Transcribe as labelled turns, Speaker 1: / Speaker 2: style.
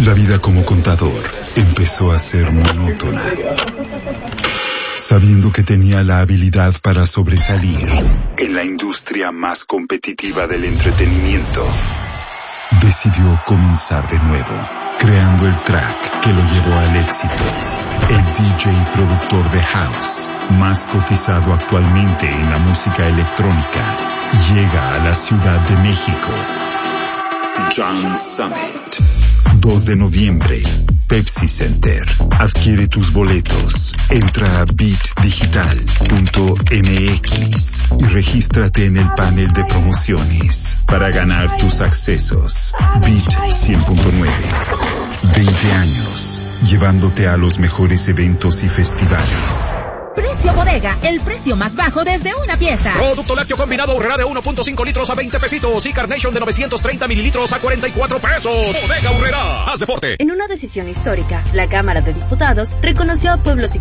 Speaker 1: La vida como contador empezó a ser monótona. Sabiendo que tenía la habilidad para sobresalir en la industria más competitiva del entretenimiento, decidió comenzar de nuevo, creando el track que lo llevó al éxito. El DJ y productor de house más cotizado actualmente en la música electrónica llega a la Ciudad de México. John Summit. 2 de noviembre, Pepsi Center. Adquiere tus boletos. Entra a beatdigital.mx y regístrate en el panel de promociones para ganar tus accesos. Beat 100.9. 20 años, llevándote a los mejores eventos y festivales.
Speaker 2: Precio Bodega, el precio más bajo desde una pieza.
Speaker 3: Producto lácteo combinado Aurrera de 1.5 litros a 20 pesitos y Carnation de 930 mililitros a 44 pesos. Bodega Aurrera, haz deporte.
Speaker 4: En una decisión histórica, la Cámara de Diputados reconoció a pueblos y